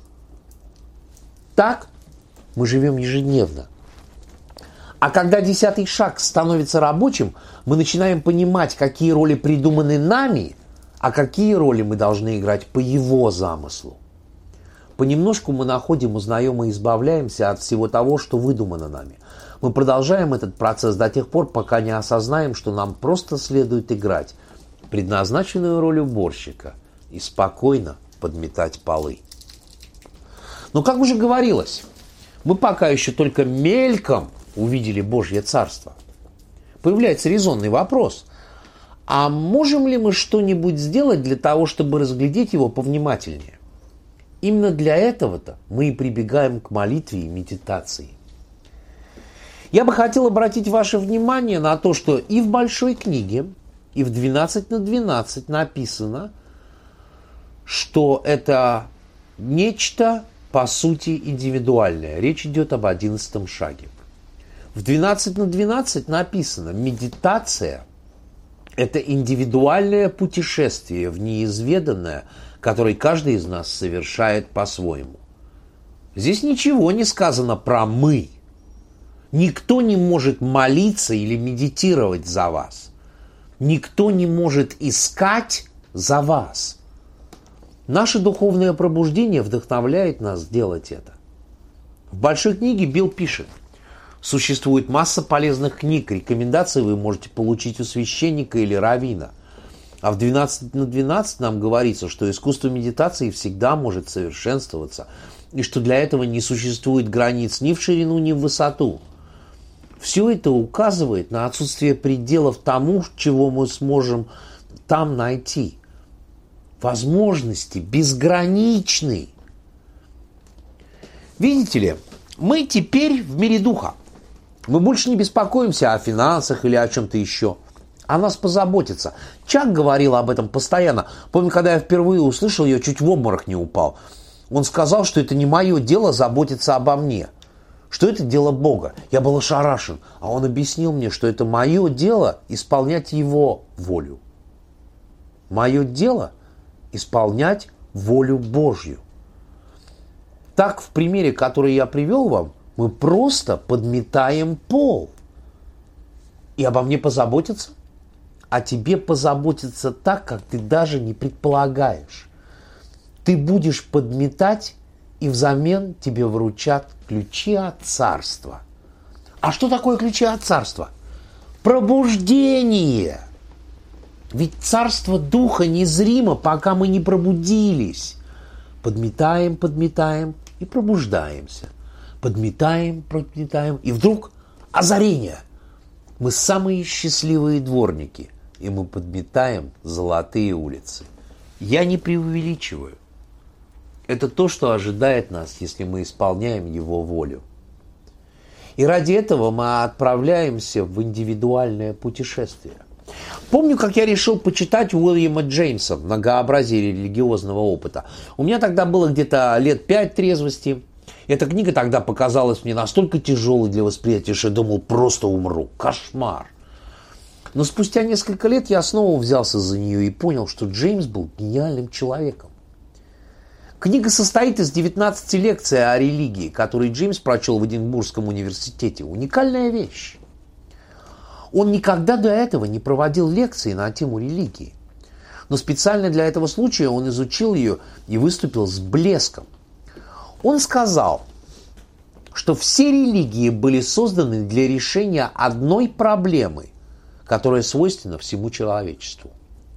Так мы живем ежедневно. А когда десятый шаг становится рабочим, мы начинаем понимать, какие роли придуманы нами, а какие роли мы должны играть по его замыслу. Понемножку мы находим, узнаем и избавляемся от всего того, что выдумано нами. Мы продолжаем этот процесс до тех пор, пока не осознаем, что нам просто следует играть предназначенную роль уборщика и спокойно подметать полы. Но, как уже говорилось, мы пока еще только мельком увидели Божье Царство. Появляется резонный вопрос: а можем ли мы что-нибудь сделать для того, чтобы разглядеть его повнимательнее? Именно для этого-то мы и прибегаем к молитве и медитации. Я бы хотел обратить ваше внимание на то, что и в Большой книге, и в двенадцать на двенадцать написано, что это нечто по сути индивидуальное. Речь идет об одиннадцатом шаге. В двенадцать на двенадцать написано: медитация – это индивидуальное путешествие в неизведанное, которое каждый из нас совершает по-своему. Здесь ничего не сказано про «мы». Никто не может молиться или медитировать за вас. Никто не может искать за вас. Наше духовное пробуждение вдохновляет нас делать это. В Большой книге Билл пишет: существует масса полезных книг, рекомендации вы можете получить у священника или раввина. А в двенадцать на двенадцать нам говорится, что искусство медитации всегда может совершенствоваться, и что для этого не существует границ ни в ширину, ни в высоту. Все это указывает на отсутствие пределов тому, чего мы сможем там найти. Возможности безграничны. Видите ли, мы теперь в мире духа. Мы больше не беспокоимся о финансах или о чем-то еще. О нас позаботятся. Чак говорил об этом постоянно. Помню, когда я впервые услышал ее, чуть в обморок не упал. Он сказал, что это не мое дело заботиться обо мне, что это дело Бога. Я был ошарашен, а он объяснил мне, что это мое дело исполнять Его волю. Мое дело исполнять волю Божью. Так, в примере, который я привел вам, мы просто подметаем пол. И обо мне позаботятся? О тебе позаботятся так, как ты даже не предполагаешь. Ты будешь подметать, и взамен тебе вручат ключи от царства. А что такое ключи от царства? Пробуждение. Ведь царство духа незримо, пока мы не пробудились. Подметаем, подметаем и пробуждаемся. Подметаем, подметаем, и вдруг озарение. Мы самые счастливые дворники, и мы подметаем золотые улицы. Я не преувеличиваю. Это то, что ожидает нас, если мы исполняем Его волю. И ради этого мы отправляемся в индивидуальное путешествие. Помню, как я решил почитать Уильяма Джеймса «Многообразие религиозного опыта». У меня тогда было где-то лет пять трезвости. Эта книга тогда показалась мне настолько тяжелой для восприятия, что я думал, просто умру. Кошмар. Но спустя несколько лет я снова взялся за нее и понял, что Джеймс был гениальным человеком. Книга состоит из девятнадцати лекций о религии, которые Джеймс прочел в Эдинбургском университете. Уникальная вещь. Он никогда до этого не проводил лекции на тему религии. Но специально для этого случая он изучил ее и выступил с блеском. Он сказал, что все религии были созданы для решения одной проблемы, которая свойственна всему человечеству.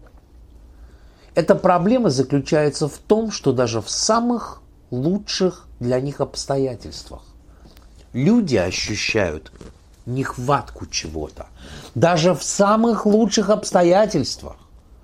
Эта проблема заключается в том, что даже в самых лучших для них обстоятельствах люди ощущают нехватку чего-то. Даже в самых лучших обстоятельствах.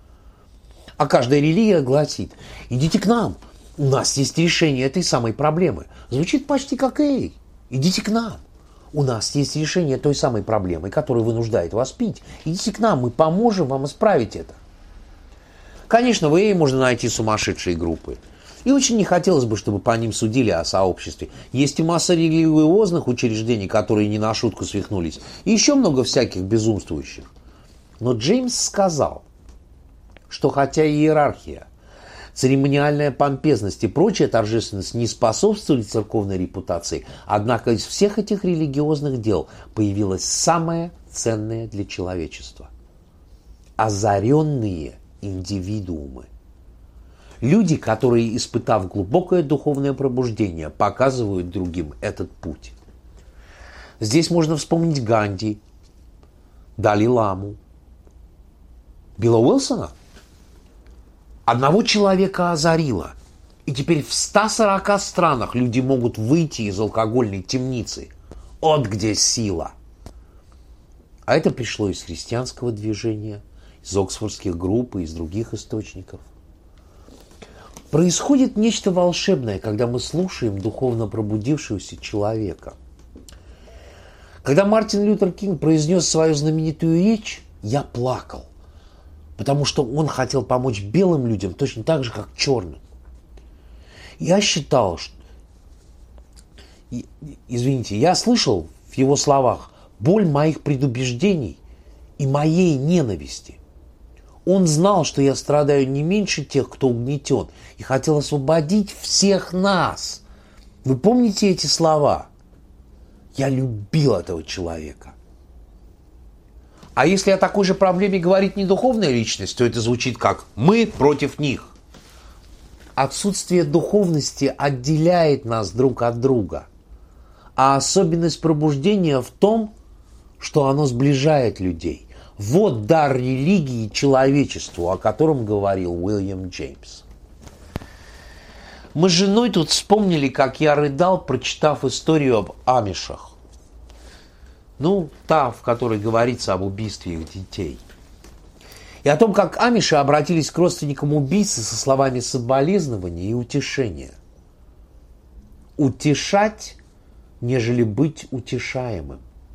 А каждая религия гласит: идите к нам, у нас есть решение этой самой проблемы. Звучит почти как «эй, идите к нам, у нас есть решение той самой проблемы, которая вынуждает вас пить. Идите к нам, мы поможем вам исправить это». Конечно, в «эй» можно найти сумасшедшие группы. И очень не хотелось бы, чтобы по ним судили о сообществе. Есть и масса религиозных учреждений, которые не на шутку свихнулись. И еще много всяких безумствующих. Но Джеймс сказал, что хотя иерархия, церемониальная помпезность и прочая торжественность не способствовали церковной репутации, однако из всех этих религиозных дел появилось самое ценное для человечества – озаренные индивидуумы. Люди, которые, испытав глубокое духовное пробуждение, показывают другим этот путь. Здесь можно вспомнить Ганди, Дали-ламу, Билла Уилсона. Одного человека озарило, и теперь в ста сорока странах люди могут выйти из алкогольной темницы. Вот где сила. А это пришло из христианского движения, из оксфордских групп и из других источников. Происходит нечто волшебное, когда мы слушаем духовно пробудившегося человека. Когда Мартин Лютер Кинг произнес свою знаменитую речь, я плакал, потому что он хотел помочь белым людям точно так же, как черным. Я считал, что... Извините, я слышал в его словах боль моих предубеждений и моей ненависти. Он знал, что я страдаю не меньше тех, кто угнетен, и хотел освободить всех нас. Вы помните эти слова? Я любил этого человека. А если о такой же проблеме говорит не духовная личность, то это звучит как «мы против них». Отсутствие духовности отделяет нас друг от друга. А особенность пробуждения в том, что оно сближает людей. Вот дар религии человечеству, о котором говорил Уильям Джеймс. Мы с женой тут вспомнили, как я рыдал, прочитав историю об амишах. Ну, та, в которой говорится об убийстве их детей. И о том, как амиши обратились к родственникам убийцы со словами соболезнования и утешения. Утешать, нежели быть утешаемым.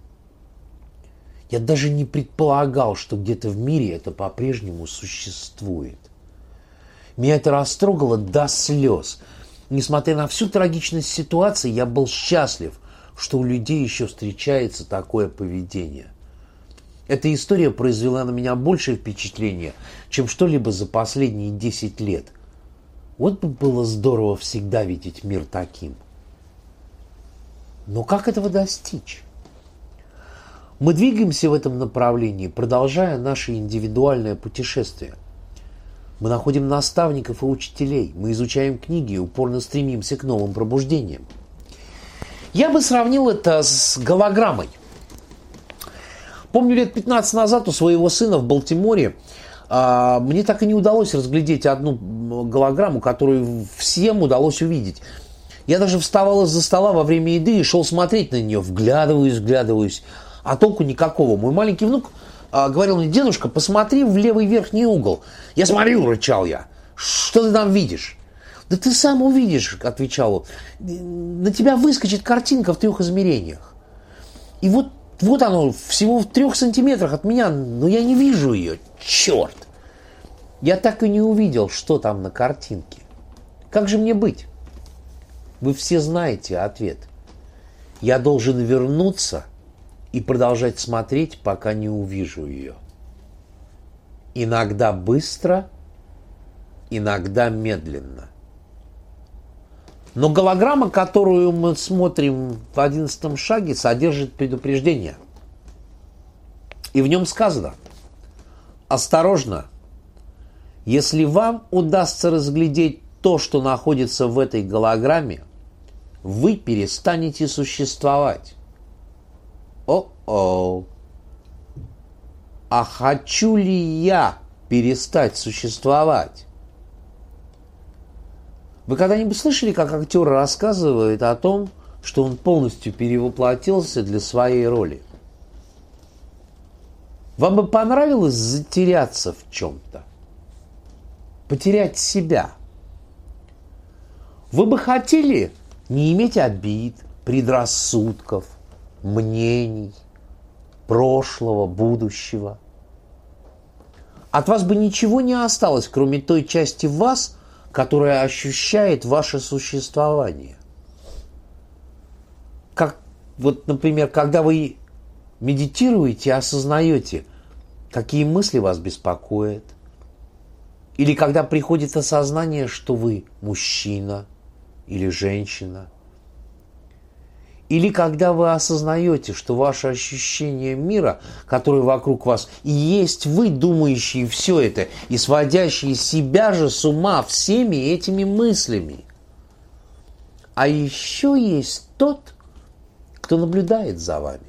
Я даже не предполагал, что где-то в мире это по-прежнему существует. Меня это растрогало до слез. Несмотря на всю трагичность ситуации, я был счастлив, что у людей еще встречается такое поведение. Эта история произвела на меня большее впечатление, чем что-либо за последние десять лет. Вот бы было здорово всегда видеть мир таким. Но как этого достичь? Мы двигаемся в этом направлении, продолжая наше индивидуальное путешествие. Мы находим наставников и учителей, мы изучаем книги и упорно стремимся к новым пробуждениям. Я бы сравнил это с голограммой. Помню, лет пятнадцать назад у своего сына в Балтиморе а, мне так и не удалось разглядеть одну голограмму, которую всем удалось увидеть. Я даже вставал из-за стола во время еды и шел смотреть на нее, вглядываюсь, вглядываюсь. А толку никакого. Мой маленький внук а, говорил мне: дедушка, посмотри в левый верхний угол. Я смотрю, рычал я. Что ты там видишь? Да ты сам увидишь, отвечал он. На тебя выскочит картинка в трех измерениях. И вот, вот оно, всего в трех сантиметрах от меня, но я не вижу ее. Черт! Я так и не увидел, что там на картинке. Как же мне быть? Вы все знаете ответ. Я должен вернуться и продолжать смотреть, пока не увижу ее. Иногда быстро, иногда медленно. Но голограмма, которую мы смотрим в одиннадцатом шаге, содержит предупреждение. И в нем сказано: осторожно, если вам удастся разглядеть то, что находится в этой голограмме, вы перестанете существовать. О-о. А хочу ли я перестать существовать? Вы когда-нибудь слышали, как актер рассказывает о том, что он полностью перевоплотился для своей роли? Вам бы понравилось затеряться в чем-то? Потерять себя? Вы бы хотели не иметь обид, предрассудков, мнений, прошлого, будущего? От вас бы ничего не осталось, кроме той части вас, которая ощущает ваше существование. Как, вот, например, когда вы медитируете и осознаете, какие мысли вас беспокоят, или когда приходит осознание, что вы мужчина или женщина, или когда вы осознаете, что ваше ощущение мира, которое вокруг вас, и есть вы, думающие все это, и сводящие себя же с ума всеми этими мыслями. А еще есть тот, кто наблюдает за вами.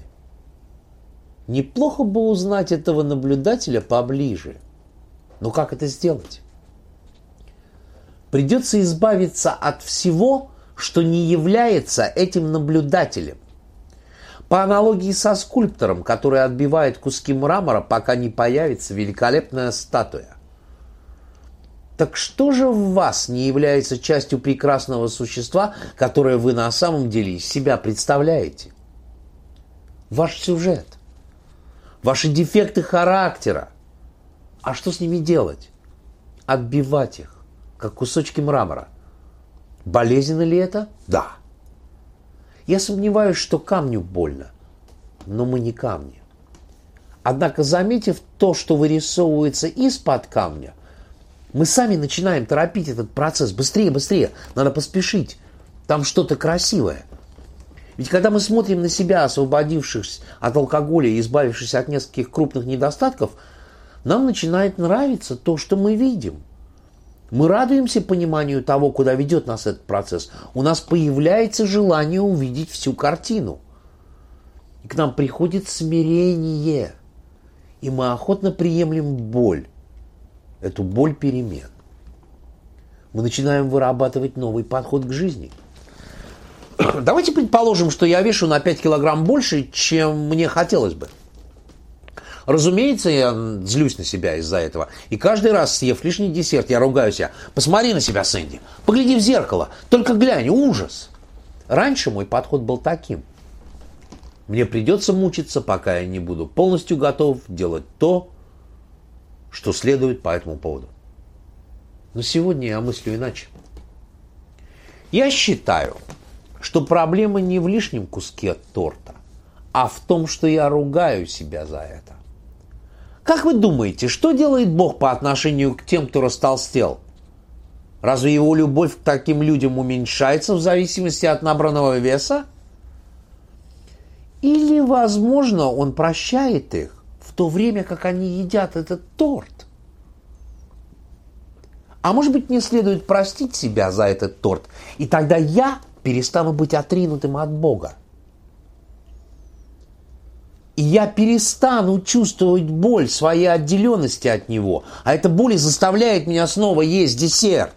Неплохо бы узнать этого наблюдателя поближе. Но как это сделать? Придется избавиться от всего, что не является этим наблюдателем. По аналогии со скульптором, который отбивает куски мрамора, пока не появится великолепная статуя. Так что же в вас не является частью прекрасного существа, которое вы на самом деле из себя представляете? Ваш сюжет, ваши дефекты характера. А что с ними делать? Отбивать их, как кусочки мрамора. Болезненно ли это? Да. Я сомневаюсь, что камню больно, но мы не камни. Однако, заметив то, что вырисовывается из-под камня, мы сами начинаем торопить этот процесс. Быстрее, быстрее, надо поспешить. Там что-то красивое. Ведь когда мы смотрим на себя, освободившись от алкоголя и избавившись от нескольких крупных недостатков, нам начинает нравиться то, что мы видим. Мы радуемся пониманию того, куда ведет нас этот процесс. У нас появляется желание увидеть всю картину. И к нам приходит смирение. И мы охотно приемлем боль. Эту боль перемен. Мы начинаем вырабатывать новый подход к жизни. Давайте предположим, что я вешу на пять килограмм больше, чем мне хотелось бы. Разумеется, я злюсь на себя из-за этого. И каждый раз, съев лишний десерт, я ругаю себя. Посмотри на себя, Сэнди. Погляди в зеркало. Только глянь, ужас. Раньше мой подход был таким. Мне придется мучиться, пока я не буду полностью готов делать то, что следует по этому поводу. Но сегодня я мыслю иначе. Я считаю, что проблема не в лишнем куске торта, а в том, что я ругаю себя за это. Как вы думаете, что делает Бог по отношению к тем, кто растолстел? Разве его любовь к таким людям уменьшается в зависимости от набранного веса? Или, возможно, он прощает их в то время, как они едят этот торт? А может быть, мне следует простить себя за этот торт, и тогда я перестану быть отринутым от Бога. И я перестану чувствовать боль своей отделенности от Него. А эта боль заставляет меня снова есть десерт.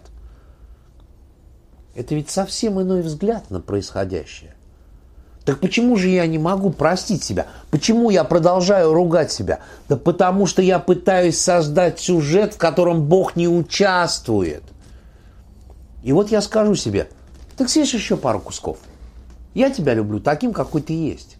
Это ведь совсем иной взгляд на происходящее. Так почему же я не могу простить себя? Почему я продолжаю ругать себя? Да потому что я пытаюсь создать сюжет, в котором Бог не участвует. И вот я скажу себе: так съешь еще пару кусков. Я тебя люблю таким, какой ты есть.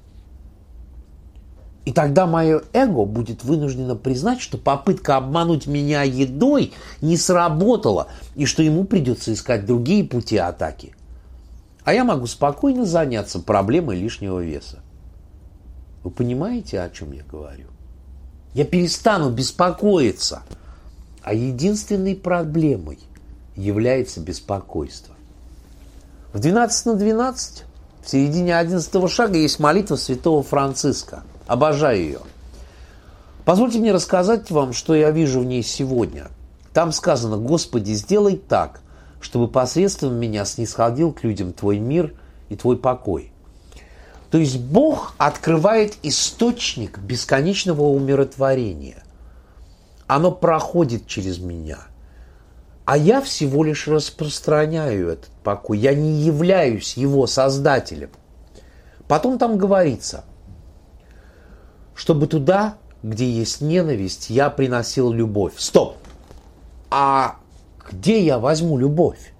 И тогда мое эго будет вынуждено признать, что попытка обмануть меня едой не сработала, и что ему придется искать другие пути атаки. А я могу спокойно заняться проблемой лишнего веса. Вы понимаете, о чем я говорю? Я перестану беспокоиться, а единственной проблемой является беспокойство. В двенадцать на двенадцать, в середине одиннадцатого шага, есть молитва святого Франциска. Обожаю ее. Позвольте мне рассказать вам, что я вижу в ней сегодня. Там сказано: «Господи, сделай так, чтобы посредством меня снисходил к людям Твой мир и Твой покой». То есть Бог открывает источник бесконечного умиротворения. Оно проходит через меня. А я всего лишь распространяю этот покой. Я не являюсь его создателем. Потом там говорится, чтобы туда, где есть ненависть, я приносил любовь. Стоп! А где я возьму любовь?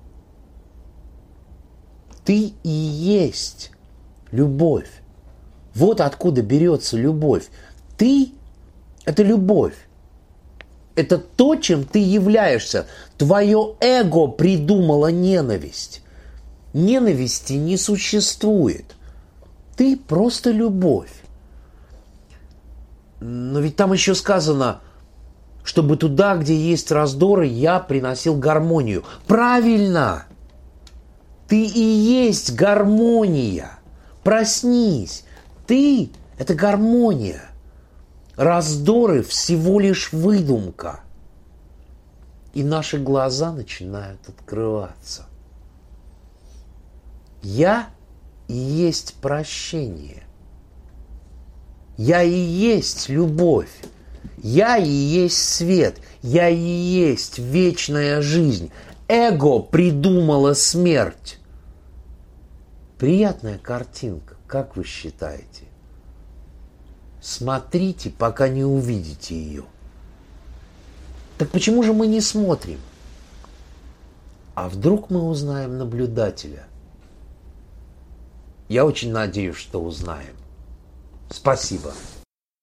Ты и есть любовь. Вот откуда берется любовь. Ты – это любовь. Это то, чем ты являешься. Твое эго придумало ненависть. Ненависти не существует. Ты просто любовь. Но ведь там еще сказано, чтобы туда, где есть раздоры, я приносил гармонию. Правильно! Ты и есть гармония. Проснись. Ты – это гармония. Раздоры всего лишь выдумка. И наши глаза начинают открываться. Я и есть прощение. Я и есть любовь. Я и есть свет. Я и есть вечная жизнь. Эго придумало смерть. Приятная картинка, как вы считаете? Смотрите, пока не увидите ее. Так почему же мы не смотрим? А вдруг мы узнаем наблюдателя? Я очень надеюсь, что узнаем. Спасибо.